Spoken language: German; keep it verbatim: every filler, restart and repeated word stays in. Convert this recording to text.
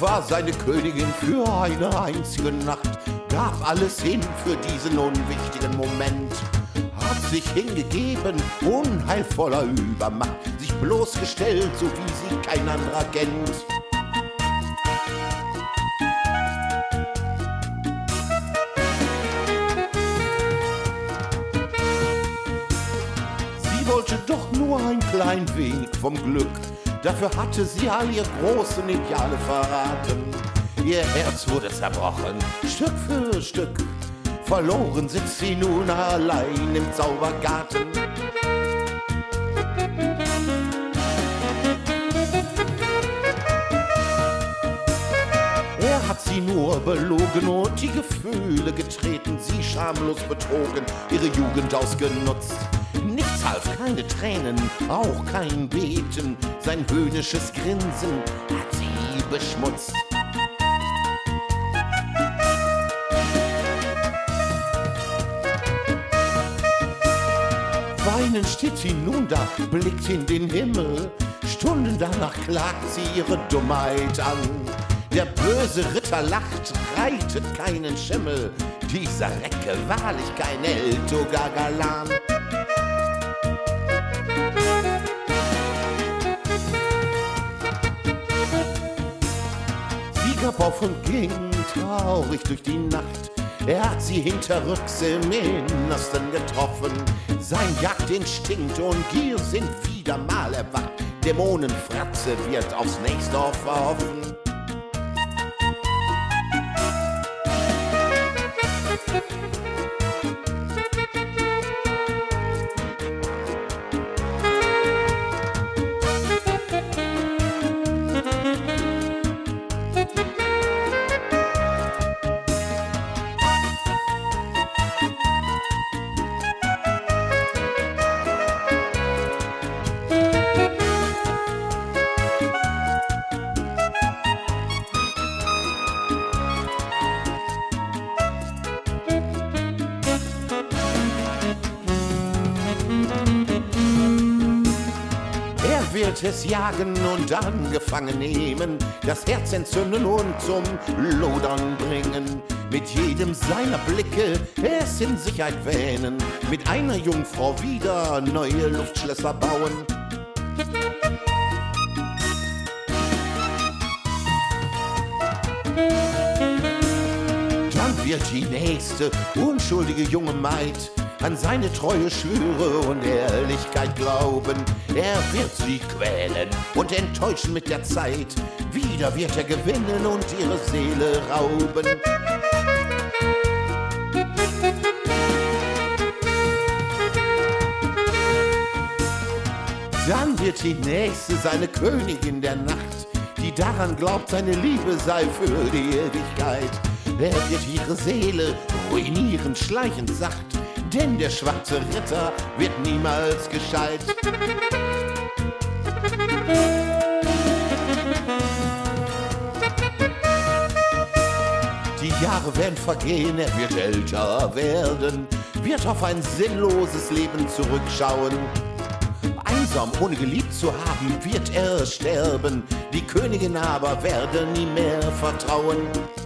war seine Königin für eine einzige Nacht, gab alles hin für diesen unwichtigen Moment, hat sich hingegeben, unheilvoller Übermacht, sich bloßgestellt, so wie sie kein anderer kennt. Sie wollte doch nur ein klein wenig vom Glück, dafür hatte sie all ihre großen Ideale verraten. Ihr Herz wurde zerbrochen, Stück für Stück. Verloren sitzt sie nun allein im Zaubergarten. Er hat sie nur belogen und die Gefühle getreten, sie schamlos betrogen, ihre Jugend ausgenutzt. Nichts half, keine Tränen, auch kein Beten, sein höhnisches Grinsen hat sie beschmutzt. Weinend steht sie nun da, blickt in den Himmel, Stunden danach klagt sie ihre Dummheit an. Der böse Ritter lacht, reitet keinen Schimmel, dieser Recke wahrlich kein Eltogagalan. Sie gab auf und ging traurig durch die Nacht. Er hat sie hinterrücks im Innersten getroffen. Sein Jagdinstinkt und Gier sind wieder mal erwacht. Dämonenfratze wird aufs nächste Dorf verhoffen. Wird es jagen und dann gefangen nehmen, das Herz entzünden und zum Lodern bringen. Mit jedem seiner Blicke es in Sicherheit wähnen, mit einer Jungfrau wieder neue Luftschlösser bauen. Dann wird die nächste unschuldige junge Maid an seine Treue schwüre und Ehrlichkeit glauben. Er wird sie quälen und enttäuschen mit der Zeit. Wieder wird er gewinnen und ihre Seele rauben. Dann wird die nächste seine Königin der Nacht, die daran glaubt, seine Liebe sei für die Ewigkeit. Er wird ihre Seele ruinieren, schleichend sacht, denn der schwarze Ritter wird niemals gescheit. Die Jahre werden vergehen, er wird älter werden, wird auf ein sinnloses Leben zurückschauen. Einsam, ohne geliebt zu haben, wird er sterben, die Königin aber werde nie mehr vertrauen.